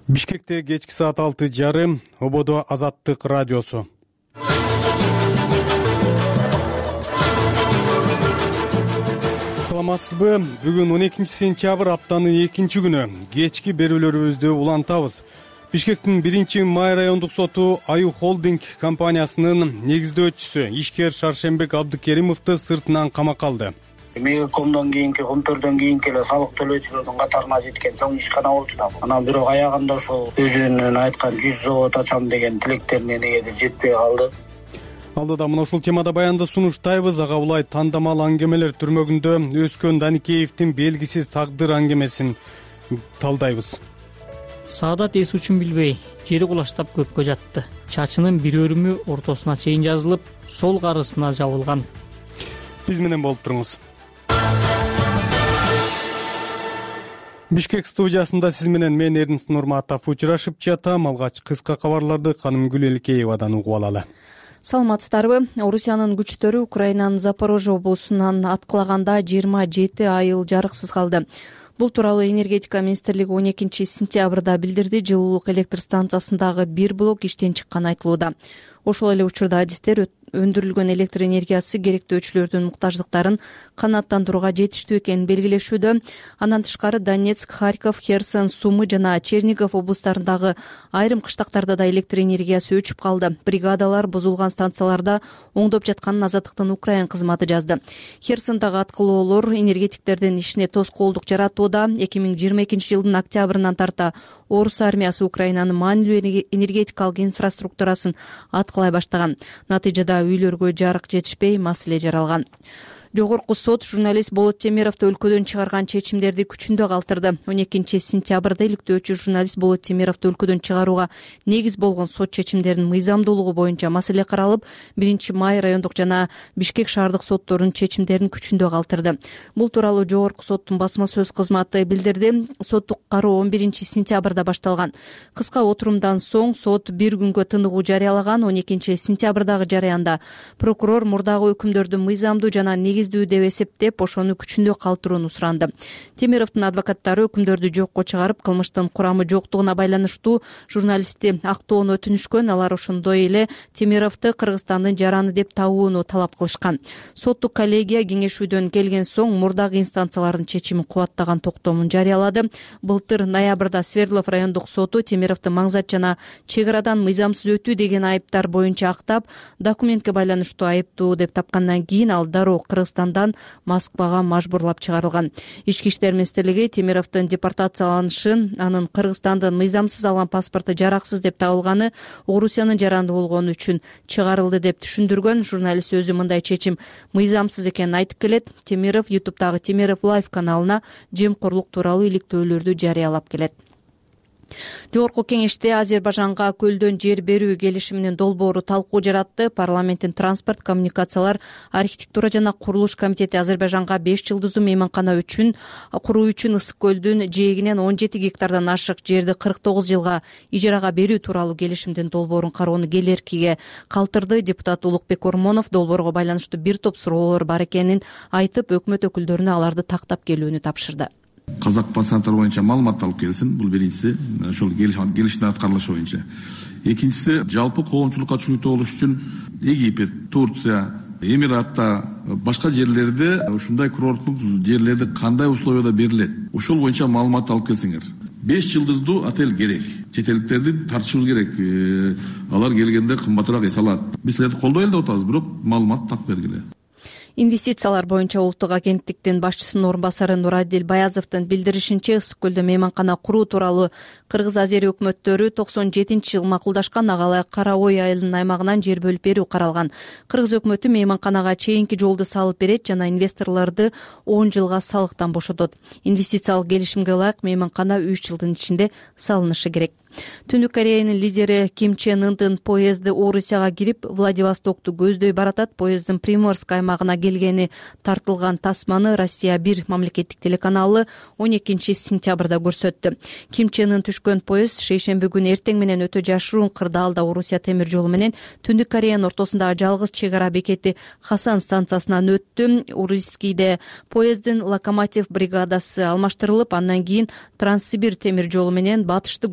Бишкекте кечки саат 6:30, Ободо Азаттык радиосу. Саламатсызбы? Бүгүн 12 сентябрь аптанын 2 күнү. Кечки берүүлөрүбүздү улантабыз. Бишкектин 1-Май райондук соту Аю Холдинг компаниясынын негиздөөчүсү ишкер Шаршембек Абдыкеримовду сыртынан камакка алды. Мегакомдон кийинки контордон кийинки эле салык төлөөчүлөрдүн катарына жеткен чоң ишкана болчу да. Анан бирок аягында ушул өзүнүн айткан 100 завод ачам деген тилектерине негеде жетпей калды. Алдыда мына ушул темада баянды сунуштайбыз. Ага улай тандамал аңгемелер түрмөгүндө өскөн Даникеевдин белгисиз тагдыр аңгемесин талдайбыз. Саадат эс үчүн билбей жери кулаштап көпкө жатты. Чачынын бир өрүмү ортосуна чейин жазылып, сол карысына жабылган. Биз менен болуп туруңуз. Бишкек студиясында сиз менен мен Эрнст Нурматов учурашып жатам. Алгач кыска кабарларды Каным Гүлелкеевадан угуп алалы. Саламатсыздарбы? Орусиянын күчтөрү Украинанын Запорожье облусунан аткылаганда 27 айыл жарыксыз калды. Бул тууралуу энергетика министрлиги 12 сентябрда билдирди. Жылуулук электр станциясындагы бир блок иштен чыкканы айтылууда. Ошол эле учурда адистер өндүрүлгөн электр энергиясы керектөөчүлөрдүн муктаждыктарын канааттандырууга жетиштүү экенин белгилешүүдө. Андан тышкары Донецк, Харьков, Херсон, Сумы жана Чернигов облустарындагы айрым кыштактарда да электр энергиясы өчүп калды. Бригадалар бузулган станцияларда оңдоп жатканын Азаттыктын Украин кызматы жазды. Херсондагы аткылоолор энергетиктердин ишине тоскоолдук жаратууда. 2022 жылдын октябрынан тарта Орус армиясы Украинанын маанилүү энергетикалык инфраструктурасын аткылай баштаган. Натыйжада үйлөргө жарык жетишпей, маселе жаралган. Жогорку сот журналист Болот Темировду өлкөдөн чыгарган чечимдерди күчүндө калтырды. 12 сентябрда иликтөөчү журналист Болот Темировду өлкөдөн чыгарууга негиз болгон сот чечимдеринин мыйзамдуулугу боюнча маселе каралып, 1-Май райондук жана Бишкек шаардык сотторунун чечимдерин күчүндө калтырды. Бул тууралуу жогорку соттун басма сөз кызматы билдирди. Соттук кароо 11 сентябрда башталган. Кыска отурумдан соң сот бир күнгө тыныгуу жарыялаган. 12 сентябрдагы жарыянда прокурор мурдагы өкүмдөрдү мыйзамдуу жана негиздүү деп эсептеп, ошону күчүндө калтырууну суранды. Темировдун адвокаттары өкүмдөрдү жокко чыгарып, кылмыштын курамы жоктугуна байланыштуу журналистти актоону өтүнүшкөн. Алар ошондой эле Темировду Кыргызстандын жараны деп табууну талап кылышкан. Соттук коллегия кеңешүүдөн келген соң мурдагы инстанциялардын чечимин кубаттаган токтомун жарыялады. Былтыр ноябрда Свердлов райондук соту Темировду маңзат жана чек арадан мыйзамсыз өтүү деген айыптар боюнча актап, документке байланыштуу айыптуу деп тапкандан кийин ал дароо Кыргызстандан Москвага мажбурлап чыгарылган. Ички иштер министрлиги Темировдун депортацияланышын, анын Кыргызстандан мыйзамсыз алган паспорту жараксыз деп табылганы, Орусиянын жаранды болгону үчүн чыгарылды деп түшүндүргөн. Журналист өзү мындай чечим мыйзамсыз экенин айтып келет. Темиров YouTube'дагы Темиров Live каналына жемкорлук тууралуу иликтөөлөрдү жарыялап келет. Жогорку кеңеште Азербайжанга көлдөн жер берүү келишиминин долбоору талкуу жаратты. Парламенттин транспорт, коммуникациялар, архитектура жана курулуш комитети Азербайжанга 5 жылдыздуу мейманкана куруу үчүн Ысык көлдүн жээгинен 17 гектардан ашык жерди 49 жылга ижарага берүү тууралуу келишимдин долбоорун кароону келеркиге калтырды. Депутат Улукбек Ормонов долбоорго байланыштуу бир топ суроолор бар экенин айтып, өкмөт өкүлдөрүнө аларды тактап келүүнү тапшырды. Казак пассаттар боюнча маалымат алып келсин. Бул биринчиси, ошол келиштин аткарылышы боюнча. Экинчиси, жалпы коомчулукка түшүнүктүү болуш үчүн Египет, Турция, Эмиратта, башка жерлерде ушундай курорттук жерлерде кандай условияда берилет? Ошол боюнча маалымат алып келсеңер. 5 жылдыздуу отель керек. Четеликтерди тартышыбыз керек. Алар келгенде кымбатыраак эс алат. Биз силерди колдой эле деп атабыз, бирок маалымат так бергиле. Инвестициялар боюнча улуттук агенттиктин башчысынын орун басары Нурадил Баязовдун билдиришинче, Ысык көлдө мейманкана куруу тууралуу Кыргыз-Азери өкмөттөрү 97-жыл макулдашкан. Агалай Кара Ой айылынын аймагынан жер бөлүп берүү каралган. Кыргыз өкмөтү мейманканага чейинки жолду салып берет жана инвесторлорду 10 жылга салыктан бошотот. Инвестициялык келишимге ылайык мейманкана 3 жылдын ичинде салынышы керек. Түндүк Кореянын лидери Ким Чен Ындын поезди Орусияга кирип, Владивостокту көздөй баратат. Поезддин Приморск аймагына келгени тартылган тасманы Россия 1 мамлекеттик телеканалы 12 сентябрда көрсөттү. Ким Чен Ын түшкөн поезд шейшемби күнү эртең менен өтө жашыруун кырдаалда Орусия темир жолу менен Түндүк Кореянын ортосундагы жалгыз чек ара бекети Хасан станциясынан өттү. Урискийде поезддин локомотив бригадасы алмаштырылып, андан кийин Транссибир темир жолу менен батышты көздөй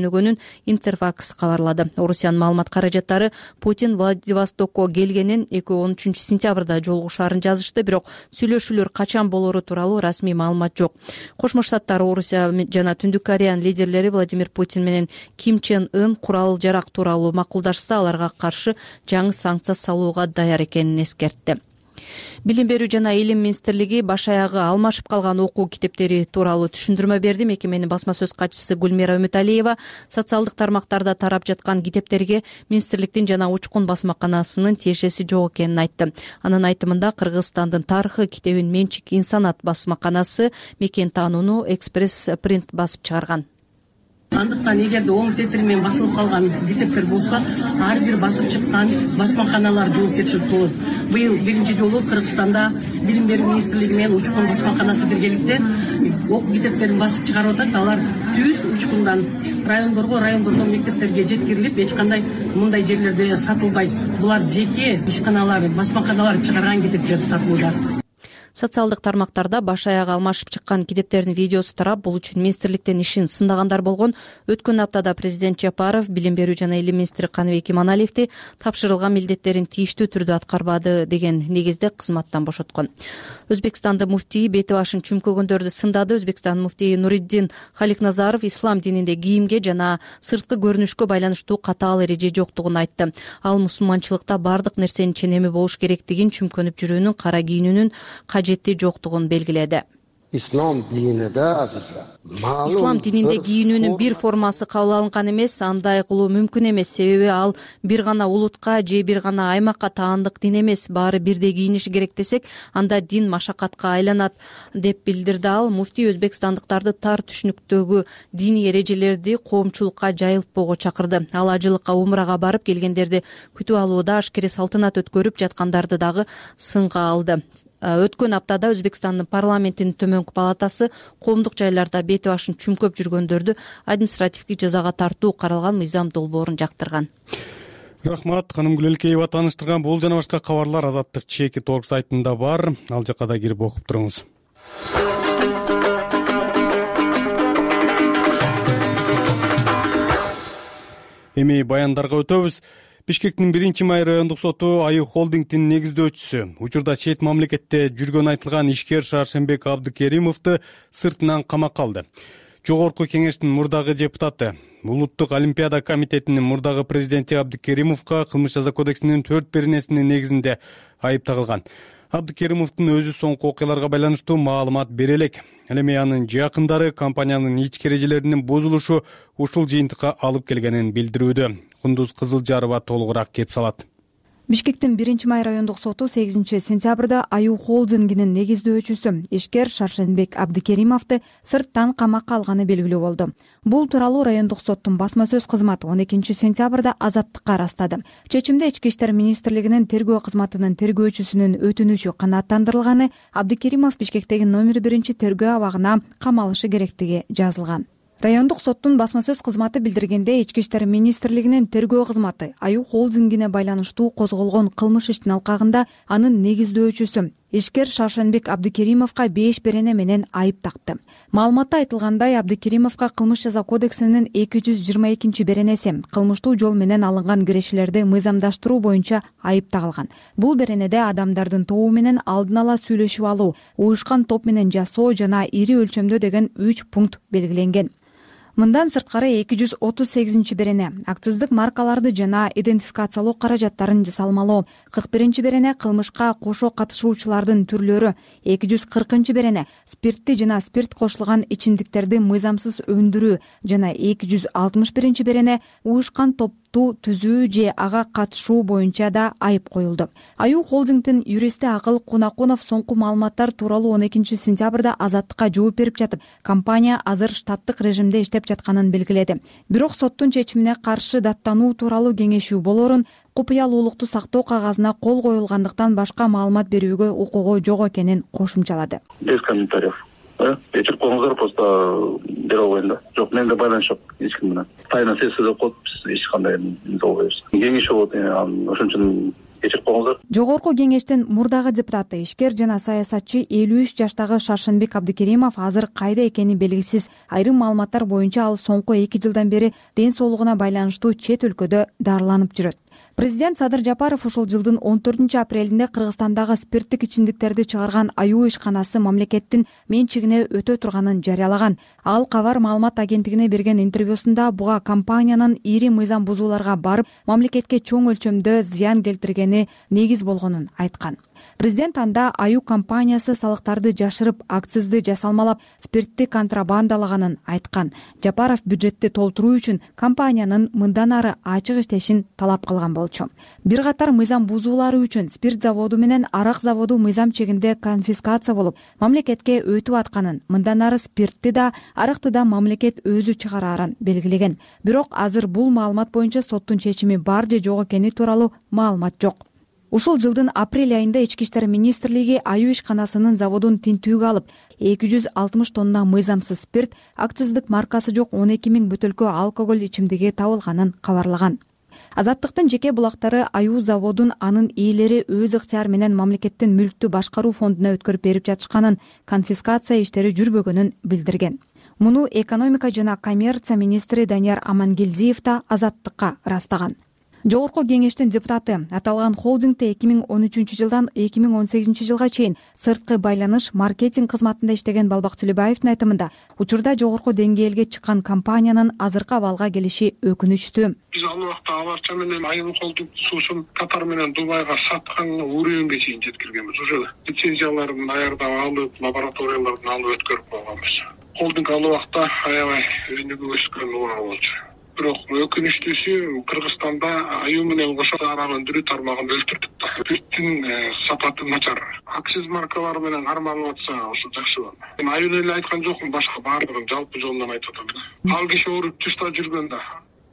жөнөгөнүн Интерфакс кабарлады. Орусиянын маалымат каражаттары Путин Владивостокко келгенин 13-сентябрда жолугушаарын жазышты, бирок сүйлөшүүлөр качан болору тууралуу расмий маалымат жок. Кошмо Штаттар, Орусия жана Түндүк Кореянын лидерлери Владимир Путин менен Ким Чен Ын курал жарак тууралуу макулдашса, аларга каршы жаңы санкция салууга даяр экенин эскертти. Билим берүү жана илим министрлиги баш аягы алмашып калган окуу китептери тууралуу түшүндүрмө берди. Мекеменин басма сөз катчысы Гүлмира Үмүталиева социалдык тармактарда тарап жаткан китептерге министрликтин жана Учкун басмаканасынын тиешеси жок экенин айтты. Анын айтымында Кыргызстандын тарыхы китебин Менчик Инсанат басмаканасы мекен таанууну экспресс принт басып чыгарган. Андыктан эгерде оң тетири менен басылып калган китептер болсо, ар бир басып чыккан басмаканалар жоопкерчилик болот. Быйыл биринчи жолу Кыргызстанда билим берүү министрлиги менен Учкун басмаканасы биргеликте окуу китептерин басып чыгарып атат. Алар түз Учкундан райондордон мектептерге жеткирилип, эч кандай мындай жерлерде сатылбайт. Булар жеке ишканалар, басмаканалар чыгарган китептер сатылууда. Социалдык тармактарда баш аягы алмашып чыккан китептердин видеосу тарап, бул үчүн министрликтин ишин сындагандар болгон. Өткөн аптада президент Жапаров билим берүү жана илим министри Каныбек Иманалиевди тапшырылган милдеттерин тийиштүү түрдө аткарбады деген негизде кызматтан бошоткон. Өзбекстандын муфтийи бети башын чүмкөгөндөрдү сындады. Өзбекстандын муфтийи Нуриддин Халикназаров ислам дининде кийимге жана сырткы көрүнүшкө байланыштуу катаал эреже жоктугун айтты. Ал мусулманчылыкта бардык нерсенин ченеми болуш керектигин, чүмкөнүп жүрүүнүн, кара кийинүүнүн кажети жоктугун белгиледи. Ислам дининде кийинүүнүн бир формасы кабыл алынган эмес, андай кылуу мүмкүн эмес, себеби ал бир гана улутка же бир гана аймакка таандык дин эмес. Баары бирдей кийиниши керек десек, анда дин машакатка айланат, деп билдирди ал. Муфтий өзбекстандыктарды тар түшүнүктөгү диний эрежелерди коомчулукка жайылтпоого чакырды. Ал ажылыкка умрага барып келгендерди күтүп алууда ашкере салтанат өткөрүп жаткандарды дагы сынга алды. Өткөн аптада Өзбекстандын парламентинин төмөнкү палатасы коомдук жайларда бети башын чүмкөп жүргөндөрдү административдик жазага тартуу каралган мыйзам долбоорун жактырган. Рахмат, ханым Гүлелкеева тааныштырган бул жана башка кабарлар Азаттык чеки торг сайтында бар. Ал жакка да кирип окуп туруңуз. Эми баяндарга өтөбүз. Бишкектин 1-май райондук соту Аю Холдингдин негиздөөчүсү, учурда чет мамлекетте жүргөн айтылган ишкер Шаршенбек Абдыкеримовду сыртынан камакка алды. Жогорку кеңештин мурдагы депутаты, Улуттук Олимпиада комитетинин мурдагы президенти Абдыкеримовго кылмыш жаза кодексинин 4-беренесинин негизинде айып тагылган. Абдыкеримовдун өзү соңку окуяларга байланыштуу маалымат бере элек. Ал эми анын жакындары компаниянын ички эрежелеринин бузулушу ушул жыйынтыкка алып келгенин билдирүүдө. Кундуз Кызылжарова толугураак кеп салат. Бишкектин 1-май райондук соту 8-сентябрда Аю Холдингинин негиздөөчүсү ишкер Шаршенбек Абдыкеримовду сырттан камакка алганы белгилүү болду. Бул тууралуу райондук соттун басма сөз кызматы 12-сентябрда Азаттыкка ырастады. Чечимде Ички иштер министрлигинин тергөө кызматынын тергөөчүсүнүн өтүнүчү канааттандырылганы, Абдыкеримов Бишкектеги номер 1 тергөө абагына камалышы керектиги жазылган. Райондук соттун басма сөз кызматы билдиргенде, Ички иштер министрлигинин тергөө кызматы Аю Холдингине байланыштуу козголгон кылмыш иштин алкагында анын негиздөөчүсү ишкер Шаршенбек Абдыкеримовго 5 берене менен айып такты. Маалыматта айтылгандай, Абдыкеримовго кылмыш жаза кодексинин 222 беренеси кылмыштуу жол менен алынган кирешелерди мыйзамдаштыруу боюнча айып тагылган. Бул беренеде адамдардын тобу менен алдын ала сүйлөшүп алуу, уюшкан топ менен жасоо жана ири өлчөмдө деген 3 пункт белгиленген. Мындан сырткары 238 берене акциздик маркаларды жана идентификациялоо каражаттарын жасалмалоо, 41 берене кылмышка кошо катышуучулардын түрлөрү, 240 берене спиртти жана спирт кошулган ичимдиктерди мыйзамсыз өндүрүү жана 261 берене уюшкан топту түзүү же ага катышуу боюнча да айып коюлду. Аю Холдингдин юристи Акыл Кунакунов соңку маалыматтар тууралуу 12-сентябрда Азаттыкка жооп берип жатып, компания азыр штаттык режимде иштеп жатканын белгиледи. Бирок соттун чечимине каршы даттануу тууралуу кеңешүү болорун, купуялуулукту сактоо кагазына кол коюлгандыктан башка маалымат берүүгө укугу жок экенин кошумчалады. Без комментариев. Эчип коюңуздар, просто бере албайм да. Жок, менде байланыш жок эч ким менен. Тайна сессия деп коюп, биз эч кандай болбойбуз. Кеңешүү болот, ошон үчүн кечирип коюңуздар. Жогорку кеңештин мурдагы депутаты, ишкер жана саясатчы 53 жаштагы Шаршенбек Абдыкеримов азыр кайда экени белгисиз. Айрым маалыматтар боюнча ал соңку 2 жылдан бери ден соолугуна байланыштуу чет өлкөдө дарыланып жүрөт. Президент Садыр Жапаров ушул жылдын 14-апрелинде Кыргызстандагы спирттик ичимдиктерди чыгарган аюу ишканасы мамлекеттин менчигине өтө турганын жарыялаган. Ал Кабар маалымат агенттигине берген интервьюсунда буга компаниянын ири мыйзам бузууларга барып, мамлекетке чоң өлчөмдө зыян келтиргени негиз болгонун айткан. Президент анда аюу компаниясы салыктарды жашырып, акцизди жасалмалап, спиртти контрабандалаганын айткан. Жапаров бюджетти толтуруу үчүн компаниянын мындан ары ачык иштешин талап кылган болчу. Бир катар мыйзам бузуулары үчүн спирт заводу менен арак заводу мыйзам чегинде конфискация болуп, мамлекетке өтүп атканын, мындан ары спиртти да, аракты да мамлекет өзү чыгарарын белгилеген. Бирок азыр бул маалымат боюнча соттун чечими бар же жок экени тууралуу маалымат жок. Ушул жылдын апрель айында Ички иштер министрлиги аюу ишканасынын заводун тинтүүгө алып, 260 тонна мыйзамсыз спирт, акциздик маркасы жок 12 000 бөтөлкө алкоголь ичимдиги табылганын кабарлаган. Азаттыктын жеке булактары аюу заводун анын ээлери өз ыктыяры менен мамлекеттин мүлктү башкаруу фондуна өткөрүп берип жатышканын, конфискация иштери жүрбөгөнүн билдирген. Муну экономика жана коммерция министри Данияр Амангелдиев да Азаттыкка ырастаган. Жогорку кеңештин депутаты аталган холдингде 2013 жылдан 2018 жылга чейин сырткы байланыш маркетинг кызматында иштеген Балбак Төлөбаевдин айтымында, учурда жогорку деңгээлге чыккан компаниянын азыркы абалга келиши өкүнүчтүү. Биз ал убакта аларча менен айыл холдинг суусун Катар менен Дубайга саткан уровенге чейин жеткиргенбиз. Уже лицензияларын аярдап алып, лабораторияларын алып өткөрүп койгонбуз. Холдинг ал убакта аябай өнүгүп өскөн орун болчу. Бирок өкүнүчтүүсү Кыргызстанда аюу менен кошо арак өндүрүү тармагын өлтүрдүк да. Спирттин сапаты начар. Акциз маркалары менен кармалып атса, ошо жакшы болот. Мен аюуну эле айткан жокмун, башка баардыгын жалпы жолунан айтып атам. Ал киши ооруп тышта жүргөн да.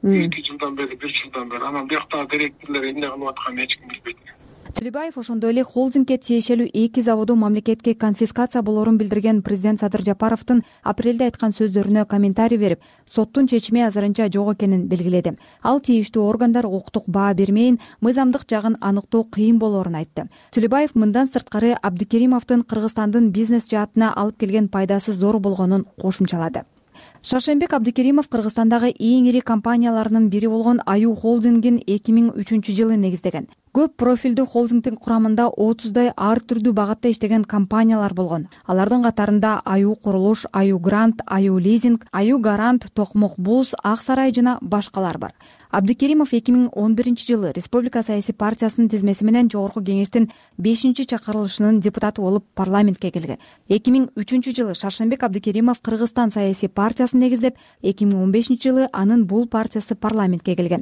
2 жылдан бери, 1 жылдан бери. Анан бияктагы директорлор эмне кылып атканын эч ким билбейт. Төлөбаев ошондой эле холдингге тиешелүү 2 заводу мамлекетке конфискация болорун билдирген президент Садыр Жапаровдун апрелде айткан сөздөрүнө комментарий берип, соттун чечими азырынча жок экенин белгиледи. Ал тийиштүү органдар укуктук баа бермейин, мыйзамдык жагын аныктоо кыйын болорун айтты. Төлөбаев мындан сырткары Абдыкеримовдун Кыргызстандын бизнес жаатына алып келген пайдасы зор болгонун кошумчалады. Шаршенбек Абдыкеримов Кыргызстандагы эң ири компанияларынын бири болгон аюу холдингин 2003 жылы негиздеген. Көп профилдүү холдингдин курамында 30дай ар түрдүү багатта иштеген компаниялар болгон. Алардын катарында аюу курулуш, аюу грант, аюу лизинг, аюу гарант, Токмок Булс, Ак Сарай жана башкалар бар. Абдыкеримов 2011 жылы Республика саясий партиясынын тизмеси менен жогорку кеңештин 5-чакырылышынын депутаты болуп парламентке келген. 2003 жылы Шаршенбек Абдыкеримов Кыргызстан саясий партиясын негиздеп, 2015 жылы анын бул партиясы парламентке келген.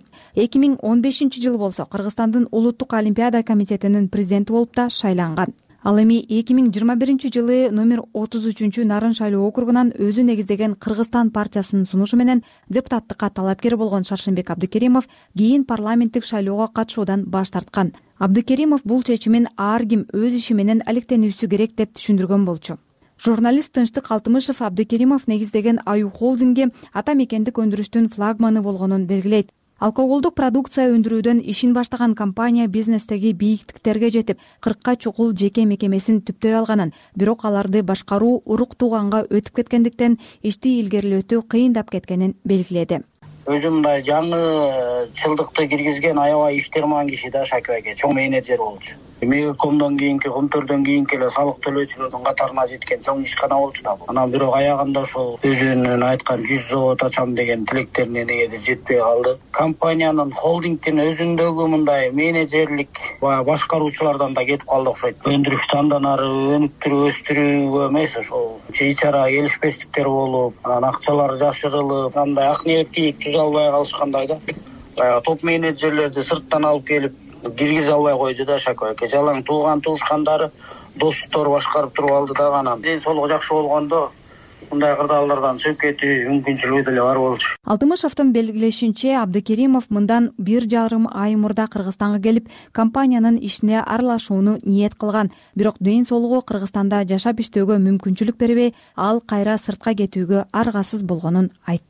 2015 жылы болсо Кыргызстандын Улуттук олимпиада комитетинин президенти болуп да шайланган. Ал эми 2021 жылы номер 33 Нарын шайлоо округунан өзү негиздеген Кыргызстан партиясынын сунушу менен депутаттыкка талапкер болгон Шаршенбек Абдыкеримов кийин парламенттик шайлоого катышуудан баш тарткан. Абдыкеримов бул чечимин ар ким өз иши менен алектенүүсү керек деп түшүндүргөн болчу. Журналист Тынчтык Алтымышев Абдыкеримов негиздеген аюу холдингге ата мекендик өндүрүштүн флагманы болгонун белгилейт. Алкоголдук продукция өндүрүүдөн ишин баштаган компания бизнестеги бийиктиктерге жетип, 40 чукул жеке мекемесин түптөй алганын, бирок аларды башкаруу урук тууганга өтүп кеткендиктен ишти илгерилетүү кыйындап кеткенин белгиледи. Өзүм мындай жаңы жылдыкты киргизген аябай иштерман киши да Шакир аке, чоң менеджер болчу. Мегакомдон кийинки, Комтордон кийинки эле салык төлөөчүлөрдүн катарына жеткен чоң ишкана болчу да бул. Анан бирок аягында ошол өзүнүн айткан 100 завод ачам деген тилектерине негеде жетпей калды. Компаниянын холдингдин өзүндөгү мындай менеджерлик башкаруучулардан да кетип калды окшойт. Өндүрүштү андан ары өнүктүрүп өстүрүүгө эмес, ошол ичара келишпестиктер болуп, анан акчалар жашырылып, андай ак ниеттүүлүк түзө албай калышкандай да. Топ менеджерлерди сырттан алып келип киргизе албай койду да Шакир аке. Жалаң тууган туушкандары, достуктор башкарып туруп алды да анан. Ден соолугу жакшы болгондо мындай кырдаалдардан чыгып кетүү мүмкүнчүлүгү деле бар болчу. Алтымышевдин белгилешинче, Абдыкеримов мындан 1,5 ай мурда Кыргызстанга келип, компаниянын ишине аралашууну ниет кылган. Бирок ден соолугу Кыргызстанда жашап иштөөгө мүмкүнчүлүк бербей, ал кайра сыртка кетүүгө аргасыз болгонун айтты.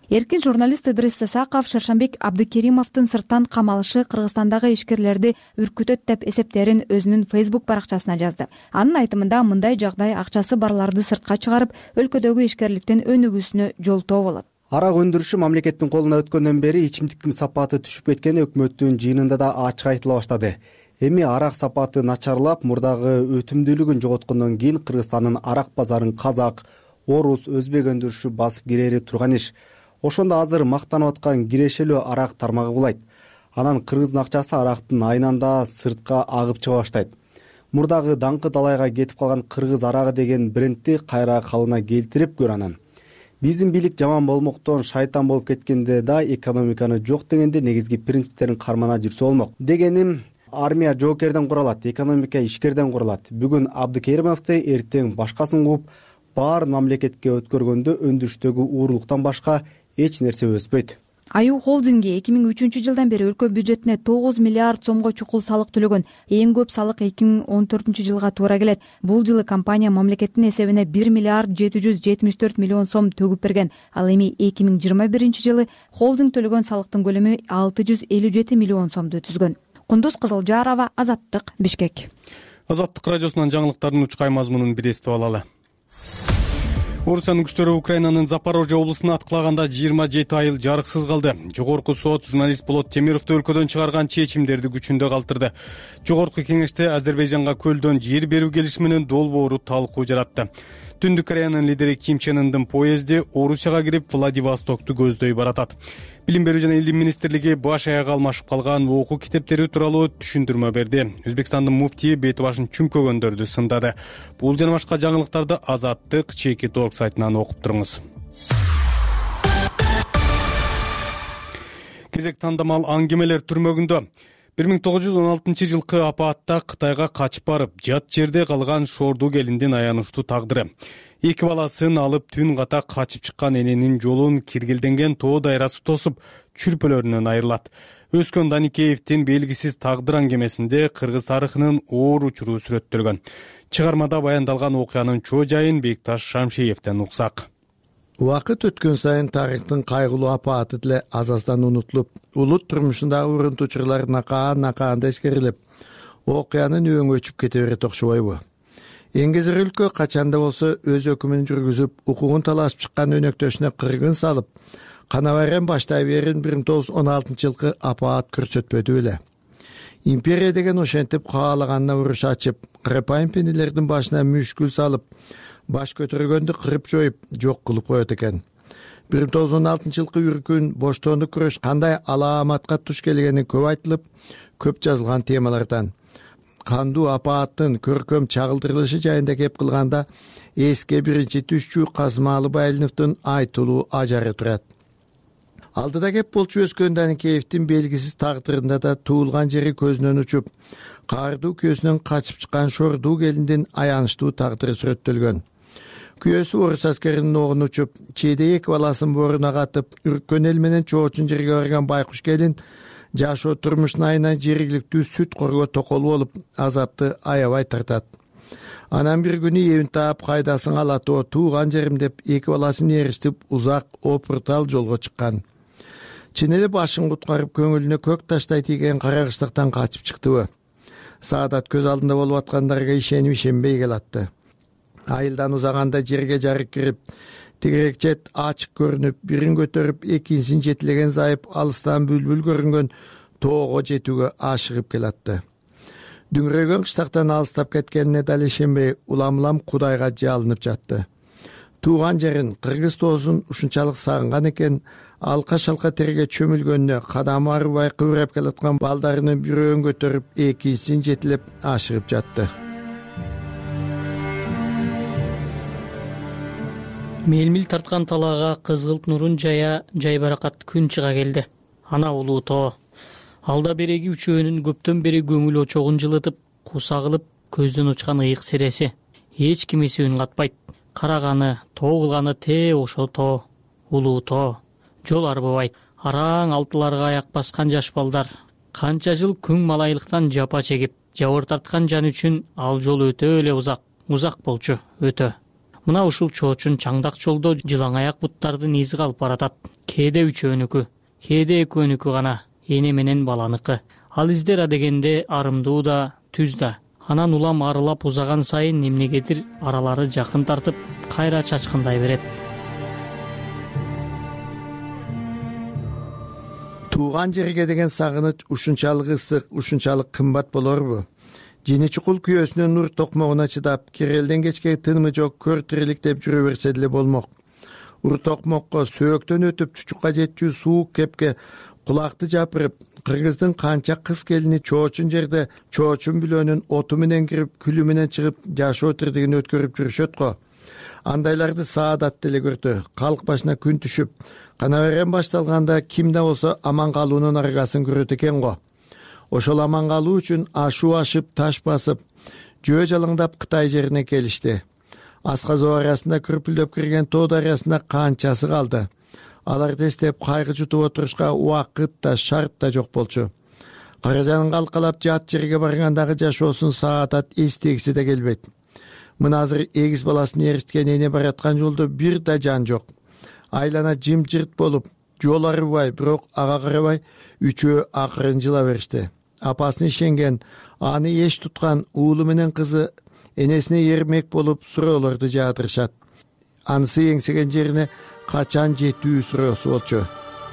Эркин журналист Ыдрис Саков Шаршанбек Абдыкеримовдун сырттан камалышы Кыргызстандагы ишкерлерди үркүтөт деп эсептерин өзүнүн Facebook баракчасына жазды. Анын айтымында мындай жагдай акчасы барларды сыртка чыгарып, өлкөдөгү ишкерликтин өнүгүүсүнө жолтоо болот. Арак өндүрүшү мамлекеттин колуна өткөндөн бери ичимдиктин сапаты түшүп кеткени өкмөттүн жыйынында да ачык айтыла баштады. Эми арак сапаты начарлап, мурдагы өтүмдүүлүгүн жоготкондон кийин Кыргызстандын арак базарын казак, орус, өзбек өндүрүшү басып кирери турган иш. Ошондо азыр мактанып аткан кирешелүү арак тармагы булайт. Анан кыргыздын акчасы арактын айнанда сыртка агып чыга баштайт. Мурдагы даңкы далайга кетип калган кыргыз арагы деген брендти кайра калыбына келтирип көр анан. Биздин бийлик жаман болмоктон шайтан болуп кеткенде да экономиканы жок дегенде негизги принциптерин кармана жүрсө болмок. Дегеним, армия жоокерден куралат, экономика ишкерден куралат. Бүгүн Абдыкеримовду, эртең башкасын кууп, баарын мамлекетке өткөргөндө өндүрүштөгү уурулуктан башка эч нерсе өспөйт. Аю холдинги 2003 жылдан бери өлкө бюджетине 9 миллиард сомго чукул салык төлөгөн. Эң көп салык 2014 жылга туура келет. Бул жылы компания мамлекеттин эсебине 1 миллиард 774 миллион сом төгүп берген. Ал эми 2021 жылы холдинг төлөгөн салыктын көлөмү 657 миллион сомду түзгөн. Кундуз Кызылжарова, Азаттык, Бишкек. Азаттык радиосунан жаңылыктардын учкай мазмунун бир эстип алалы. Орусиянын күчтөрү Украинанын Запорожье облусун аткылаганда 27 айыл жарыксыз калды. Жогорку сот журналист Болот Темировду өлкөдөн чыгарган чечимдерди күчүндө калтырды. Жогорку кеңеште Азербайжанга көлдөн жер берүү келишиминин долбоору талкуу жаратты. Түндүк Кореянын лидери Ким Чен Ындын поезди Орусияга кирип Владивостокту көздөй баратат. Билим берүү жана илим министрлиги баш аяга алмашып калган окуу китептери тууралуу түшүндүрмө берди. Өзбекстандын муфтийи бети башын чүмкөгөндөрдү сындады. Бул жана башка жаңылыктарды Азаттык чеки торг сайтынан окуп туруңуз. Кезек тандамал аңгемелер түрмөгүндө. 1916 жылкы апаатта Кытайга качып барып, жат жерде калган Шорду келиндин аянычтуу тагдыры. Эки баласын алып түн ката качып чыккан эненин жолун киргилденген тоо дайрасы тосуп, чүрпөлөрүнөн айрылат. Өскөн Даникеевдин белгисиз тагдыр аңгемесинде кыргыз тарыхынын оор учуру сүрөттөлгөн. Чыгармада баяндалган окуянын чоо жайын Бекташ Шамшиевден уксак. Убакыт өткөн сайын тарыхтын кайгылуу апааты деле аз аздан унутулуп, улут турмушундагы урунтуучулар накаанда эскерилип, окуянын өңү өчүп кете берет окшобойбу? Эңгезер өлкө качанда болсо өз өкүмүн жүргүзүп, укугун талашып чыккан өнөктөшүнө кыргын салып, канабайрен баштай берин 1916 жылкы апаат көрсөтпөдү эле. Империя деген ошентип каалаганына уруш ачып, кырпайым пенелердин башына мүшкүл салып, баш көтөргөндү кырып жоюп, жок кылып коет экен. 1916 жылкы үркүн, боштоондук күрөш кандай алааматка туш келгени көп айтылып, көп жазылган темалардан. Кандуу апааттын көркөм чагылдырылышы жайында кеп кылганда эске биринчи түшчү Казмалы Байлиновдун айтылуу ажары турат. Алдыда кеп болчу өскөн Даникеевдин белгисиз тагдырында да туулган жери көзүнөн учуп, каардуу күйөөсүнөн качып чыккан Шорду келиндин аянычтуу тагдыры сүрөттөлгөн. Күйөөсү орус аскеринин огун учуп, чейде эки баласын бооруна катып, үрккөн эл менен чоочун жерге барган байкуш келин жашоо турмушун айынан жергиликтүү сүт корго токол болуп, азапты аябай тартат. Анан бир күнү эбин таап кайдасын алатоо тууган жерим деп эки баласын эриштип узак опуртал жолго чыккан. Чын эле башын куткарып көңүлүнө көк таштай тийген карагыштыктан качып чыктыбы? Саадат көз алдында болуп аткандарга ишенбей келатты. Айылдан узаганда жерге жарык кирип, тегерек жет ачык көрүнүп, бирин көтөрүп, экинчисин жетилеген зайып алыстан бүлбүл көрүнгөн тоого жетүүгө ашыгып келатты. Дүңрөгөн кыштактан алыстап кеткенине дал ишенбей, улам Кудайга жалынып жатты. Тууган жерин, кыргыз тоосун ушунчалык сагынган экен, алка-шалка терге чөмүлгөнүнө кадамы арыбай кыбырап келаткан балдарынын бирөөн көтөрүп, экинчисин жетилеп ашыгып жатты. Мелмил тарткан талаага кызгылт нурун жай баракат күн чыга келди. Ана улуу тоо. Алда береги үчөөнүн көптөн бери көңүл очогун жылытып, кусагылып, көздөн учкан ыйык сереси. Эч кимиси үн катпайт. Караганы, тоо кылганы те ошо тоо. Улуу тоо. Жол арбыбайт. Араң алтыларга аяк баскан жаш балдар. Канча жыл күң малайлыктан жапа чегип, жабыр тарткан жан үчүн ал жол өтө эле узак болчу, өтө. Мына ушул чоочун чаңдак жолдо жылаң аяк буттардын изи калып баратат. Кээде үчөөнүкү, кээде экөөнүкү гана, эне менен баланыкы. Ал издер адегенде арымдуу да, түз да. Анан улам арылап узаган сайын эмнегедир аралары жакын тартып, кайра чачкындай берет. Тууган жерге деген сагыныч ушунчалык ысык, ушунчалык кымбат болорбу? Жини чукул күйөөсүнүн нур токмогуна чыдап, кирелден кечке тынымы жок көр тирилик деп жүрө берсе деле болмок. Ур токмокко сөөктөн өтүп чучукка жетчү суук кепке кулакты жапырып, кыргыздын канча кыз келини чоочун жерде чоочун бүлөөнүн оту менен кирип, күлү менен чыгып, жашоо тирдигин өткөрүп жүрүшөт го. Андайларды саадат деле көрдү. Калк башына күн түшүп, кана берен башталганда ким да болсо аман калуунун аргасын көрөт экен го. Ошол аман калуу үчүн ашуу ашып, таш басып, жөө жалаңдап Кытай жерине келишти. Асказоо арасында күрпүлдөп кирген тоо дарыясында канчасы калды. Алар тестеп кайгы жутуп отурушка убакыт да, шарт да жок болчу. Каражанын калкалап жат жерге баргандагы жашоосун саадат эстегиси да келбейт. Мына азыр эгиз баласын эриткен эне бараткан жолдо бир да жан жок. Айлана жымжырт болуп, жол арыбай, бирок ага карабай, үчөө акырын жыла беришти. Апасын ишенген, аны эч туткан уулу менен кызы энесине эрмек болуп суроолорду жаадырышат. Анысы эңсеген жерине качан жетүү суроосу болчу.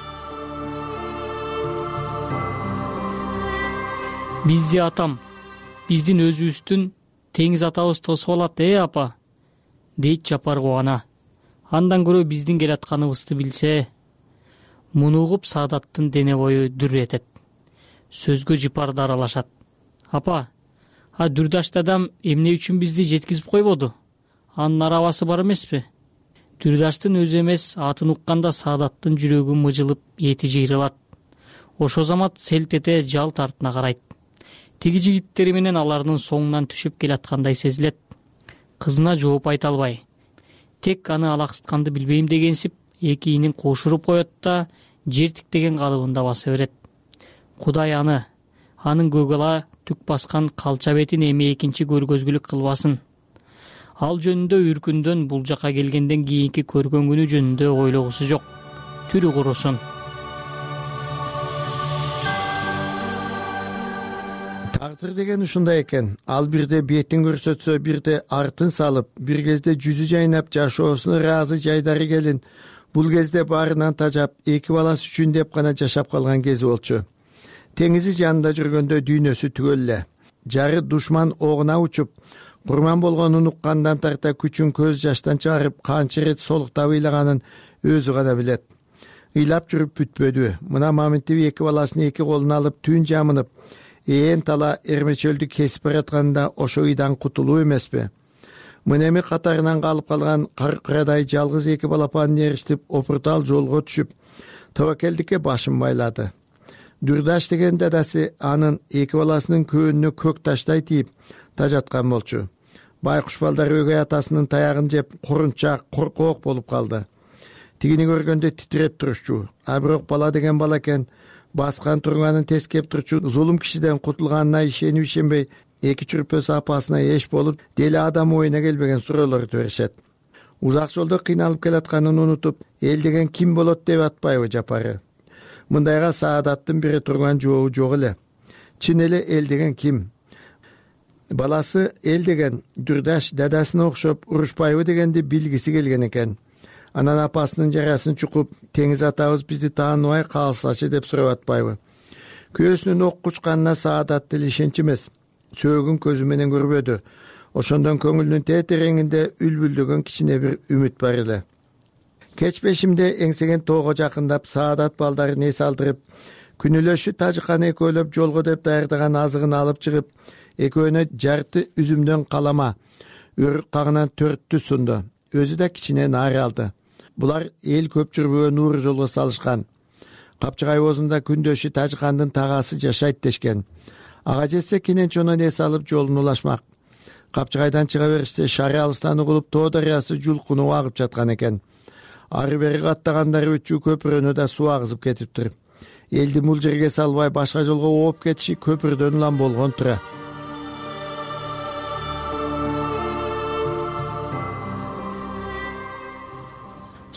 Бизди атам, биздин өзүбүздүн теңиз атабыз тосуп алат, апа, дейт Жапар кубана. Андан көрө биздин келатканыбызды билсе, муну угуп Саадаттын дене бою дүр этет. Сөзгө жыпарды аралашат. Апа, Дүрдаш дадам эмне үчүн бизди жеткизип койбоду? Анын арабасы бар эмеспи? Дүрдаштын өзү эмес, атын укканда Саадаттын жүрөгү мыжылып, эти жыйрылат. Ошо замат селт эте жалт артына карайт. Тиги жигиттери менен алардын соңунан түшүп келаткандай сезилет. Кызына жооп айта албай, тек аны алаксытканды билбейм дегенсип, эки ийнин кошуруп коет да, жер тиктеген калыбында баса берет. Кудай анын көгала түк баскан калча бетин эми экинчи көргөзгүлүк кылбасын. Ал жөнүндө үркүндөн бул жака келгенден кийинки көргөн күнү жөнүндө ойлогусу жок. Түрү курусун. Тагдыр деген ушундай экен. Ал бирде бетин көрсөтсө, бирде артын салып, бир кезде жүзү жайнап, жашоосуна ыраазы жайдары келин. Бул кезде баарынан тажап, эки баласы үчүн деп гана жашап калган кези болчу. Теңизи жанында жүргөндө дүйнөсү түгөл эле. Жары душман огуна учуп, курман болгонун уккандан тарта күчүн көз жаштан чыгарып, канча рет солуктап ыйлаганын өзү гана билет. Ыйлап жүрүп бүтпөдү. Мына маминтип эки баласын эки колуна алып, түн жамынып, ээн тала эрмечөлдү кесип баратканда ошо ыйдан кутулуу эмеспи? Мына эми катарынан калып калган каркырадай жалгыз эки балапанын эриштип, опуртал жолго түшүп, тобокелдикке башын байлады. Дүрдаш деген дадасы анын эки баласынын көөнүнө көк таштай тийип тажаткан болчу. Байкуш балдар өгөй атасынын таягын жеп, корунчак, коркоок болуп калды. Тигини көргөндө титиреп турушчу. А бирок бала деген бала экен, баскан турганын тескеп турчу, зулум кишиден кутулганына ишенип ишенбей, эки чүрпөсү апасына эш болуп, дели адам оюна келбеген суроолорду беришет. Узак жолдо кыйналып келатканын унутуп, эл деген ким болот деп атпайбы Жапары? Мындайга Саадаттын бире турган жообу жок эле. Чын эле эл деген ким? Баласы эл деген Дүрдаш дадасына окшоп урушпайбы дегенди билгиси келген экен. Анан апасынын жарасын чукуп, теңиз атабыз бизди тааныбай калсачы деп сурап атпайбы? Көөсүнүн ок кучканына Саадат деле ишенч эмес. Сөөгүн көзү менен көрбөдү. Ошондон көңүлүнүн тетереңинде үлбүлдөгөн кичине бир үмүт бар эле. Кеч бешимде эңсеген тоого жакындап, Саадат балдарын эс алдырып, күнүлөшү Тажыканы экөөлөп жолго деп даярдаган азыгын алып чыгып, экөөнө жарты үзүмдөн калама, өрүк кагынан 4 сунду. Өзү да кичине нары алды. Булар эл көп жүрбөгөн нуур жолго салышкан. Капчыгай оозунда күндөшү Тажыкандын тагасы жашайт дешкен. Ага жетсе Кененчонун эс алып жолун улашмак. Капчыгайдан чыга бериште шары алыстан угулуп Тоо дарыясы жулкунуп агып жаткан экен. Ары бери каттагандар үчүү көпүрөнү да суу агызып кетиптир. Элди бул жерге салбай башка жолго ооп кетиши көпүрдөн улам болгон тура.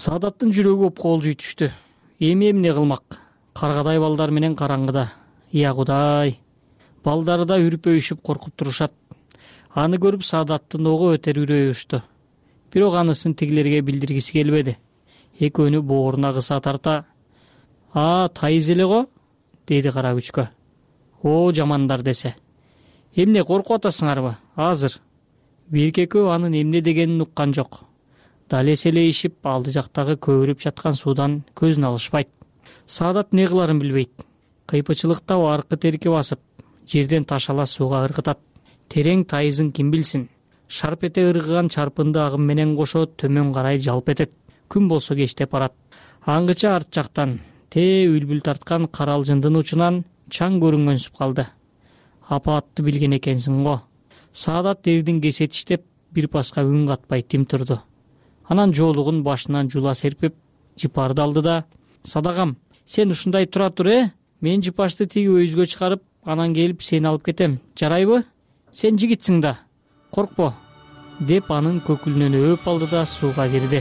Саадаттын жүрөгү опколжуй түштү. Эми эмне кылмак? Каргадай балдар менен караңгыда. Я Кудай. Балдары да үрпөйүшүп коркуп турушат. Аны көрүп Саадаттын ого өтер үрөйү учту. Бирок анысын тигилерге билдиргиси келбеди. Экөөнү бооруна кыса тарта: тайыз эле го, деди кара күчкө. О, жамандар десе. Эмне коркуп атасыңарбы? Азыр. Бирки экөө анын эмне дегенин уккан жок. Дал эселейишип, алды жактагы көбүрүп жаткан суудан көзүн алышпайт. Саадат не кыларын билбейт. Кыйпычылыкта аркы терки басып, жерден ташала сууга ыргытат. Терең тайызын ким билсин? Шарп эте ыргыган чарпынды агым менен кошо төмөн карай жалп этет. Күн болсо кечтеп барат. Аңгыча арт жактан үлбүл тарткан каралжындын учунан чаң көрүнгөнсүп калды. Апаатты билген экенсиң го. Саадат дердин кесетиштеп, бир паска үн катпай тим турду. Анан жоолугун башынан жула серпип, жыпарды алды да: "Садагам, сен ушундай тура тур, мен жыпашты тиги өйүзгө чыгарып, анан келип сени алып кетем. Жарайбы? Сен жигитсиң да. Коркпо", деп анын көкүлүнөн өөп алды да сууга кирди.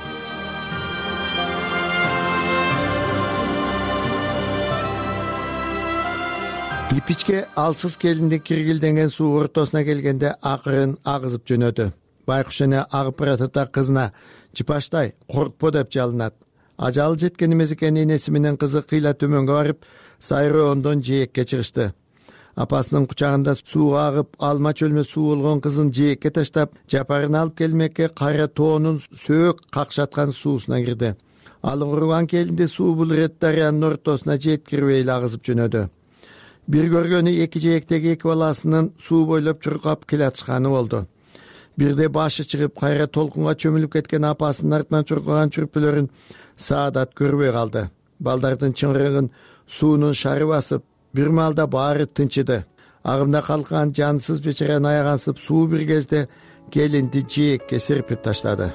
Ипичке алсыз келинди киргилденген суу ортосуна келгенде акырын агызып жөнөдү. Байкуш эне агып баратып да кызына: "Жыпаштай, коркпо" деп жалынат. Ажалы жеткен эмес экен энеси менен кызы кыйла төмөнгө барып, сайроондон жээкке чыгышты. Апасынын кучагында сууга агып, алма чөлмө суу болгон кызын жээкке таштап, жапарын алып келмекке кара тоонун сөөк какшаткан суусуна кирди. Ал уруган келинди суу бул ирет дарыянын ортосуна жеткирбей эле агызып жөнөдү. Бир көргөнү эки жээктеги эки баласынын суу бойлоп чуркап келатышканы болду. Бирде башы чыгып, кайра толкунга чөмүлүп кеткен апасынын артынан чуркаган чүрпүлөрүн Саадат көрбөй калды. Балдардын чыңгырыгын суунун шары басып, бир маалда баары тынчыды. Агымда калкан жансыз бечараны аягансып, суу бир кезде келинди жээкке серпип таштады.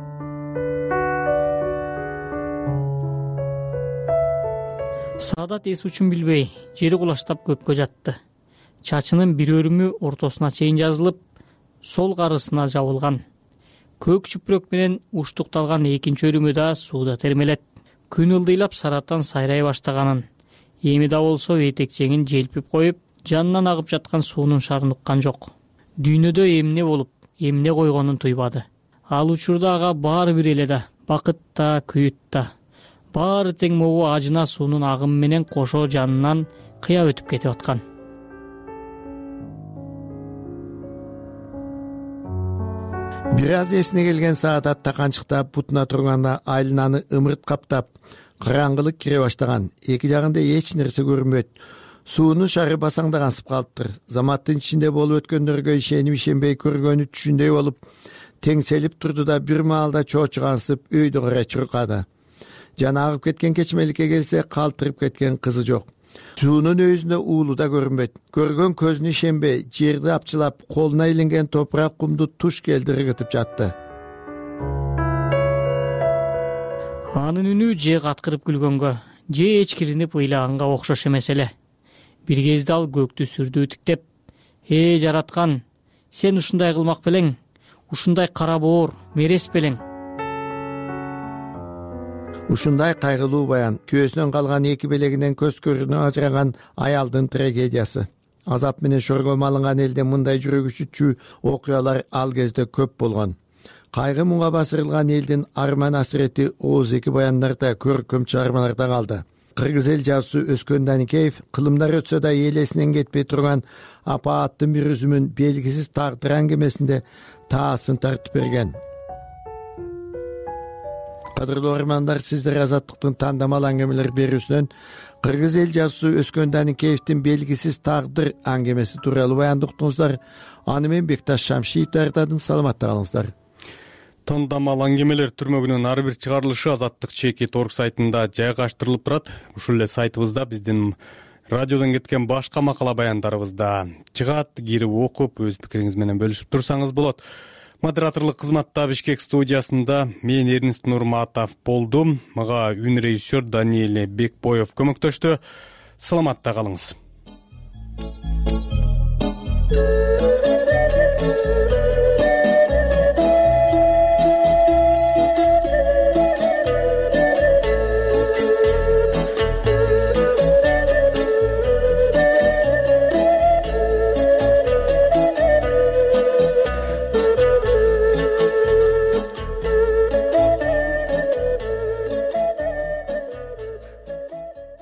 Саадат эс учун билбей, жери кулаштап көпкө жатты. Чачынын бир өрүмү ортосуна чейин жазылып, сол карысына жабылган. Көк чүпүрөк менен уштукталган экинчи өрүмү да сууда термелет. Күн ылдыйлап сараттан сайрай баштаганын, эми да болсо этекчеңин желпип коюп, жанынан агып жаткан суунун шарын уккан жок. Дүйнөдө эмне болуп, эмне койгонун туйбады. Ал учурда ага баары бир эле да, бакыт да, күйүт да. Баары тең могу ажына суунун агымы менен кошо жанынан кыя өтүп кетип аткан. Бир аз эсине келген Саадат таканчыктап бутуна турганда айлананы ымырт каптап, караңгылык кире баштаган. Эки жагында эч нерсе көрүнбөйт. Суунун шары басаңдагансып калыптыр. Заматтын ичинде болуп өткөндөргө ишенип ишенбей көргөнү түшүндөй болуп, теңселип турду да бир маалда чоочугансып өйдө карай чуркады. Жана агып кеткен кечмеликке келсе, калтырып кеткен кызы жок. Суунун өзүндө уулу да көрүнбөйт. Көргөн көзүнө ишенбей, жерди апчылап, колуна илинген топурак кумду туш келди ыргытып жатты. Анын үнү же каткырып күлгөнгө, же эчкиринип ыйлаганга окшош эмес эле. Бир кезде ал көктү сүрдүү тиктеп: жараткан, сен ушундай кылмак белең, ушундай кара боор, мерес белең." Ушундай кайгылуу баян, күйөөсүнөн калган эки белегинен көз көрүнө ажыраган аялдын трагедиясы. Азап менен шорго малынган элде мындай жүрөгү чүчүү окуялар ал кезде көп болгон. Кайгы муңга басырылган элдин арман асирети ооздеги баяндарда, көркөм чыгармаларда калды. Кыргыз эл жазуусу Өскөн Даникеев кылымдар өтсө да элесинен кетпей турган апааттын бир үзүмүн белгисиз тагдыр аңгемесинде таасын тартып берген. Кадырлуу армандар, сиздер Азаттыктын тандамал аңгемелер берүүсүнөн Кыргыз эл жазуусу Өскөн Даникеевдин белгисиз тагдыр аңгемеси тууралуу баянды уктуңуздар. Аны мен Бекташ Шамшиев даярдадым. Саламатта калыңыздар. Тандамал аңгемелер түрмөгүнүн ар бир чыгарылышы Азаттык /org сайтында жайгаштырылып турат. Ушул эле сайтыбызда биздин радиодон кеткен башка макала баяндарыбыз да чыгат. Кирип окуп, өз пикириңиз менен бөлүшүп турсаңыз болот. Модераторлук кызматта Бишкек студиясында мен Эрнест Нурматов болдум. Мага үн режиссер Даниэль Бекбоев көмөктөштү. Саламатта калыңыз.